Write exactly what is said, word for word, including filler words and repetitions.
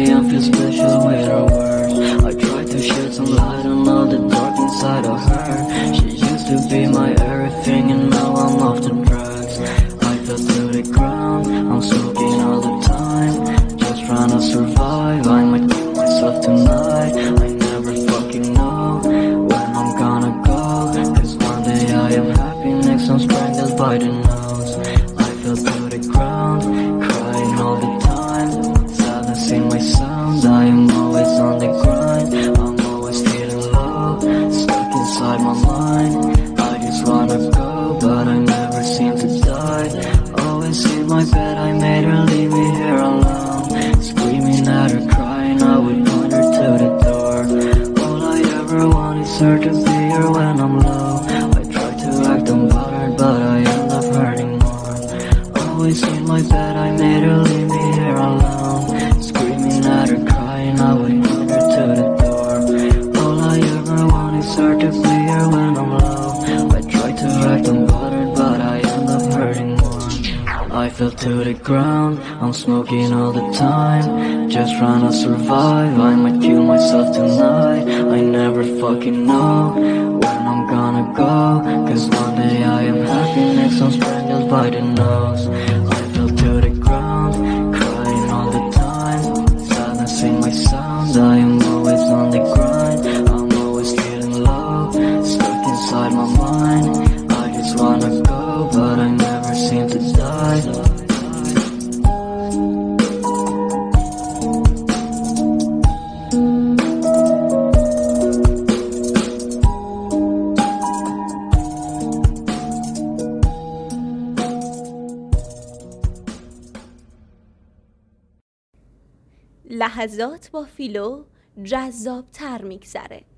I feel special with her words. I try to shed some light on all the dark inside of her. She used to be my everything, and now I'm off to drugs. I fell to the ground, I'm smoking all the time, just trying to survive. I might kill myself tonight. I never fucking know when I'm gonna go, cause one day I am happy, next I'm strangled by the nose. I fell to the ground, crying all the time, sadness in my sound. I am always on the grind, I'm always feeling low, stuck inside my mind. I just wanna go, but I never seem to die. Always in my bed, I made her leave me here alone, screaming at her, crying, I would point her to the door. All I ever want is her to be here when I'm low. I try to act unbothered, but I end up hurting more. Always in my bed, I made her leave me here alone, screaming at her, crying, I would point her to the door. All I ever want is her to be here when I'm low. I try to act unbothered, but I end up hurting more. I fell to the ground, I'm smoking all the time, just trying to survive. I might kill myself tonight. I never fucking know when I'm gonna go, cause one day I am happy, next I'm strangled by the nose. I fell to the ground, crying all the time, sadness in my sound. I am always on the grind, I'm always feeling low, stuck inside my mind. I just wanna go, but I never seem to die. لحظات با فیلو جذاب تر میگذره.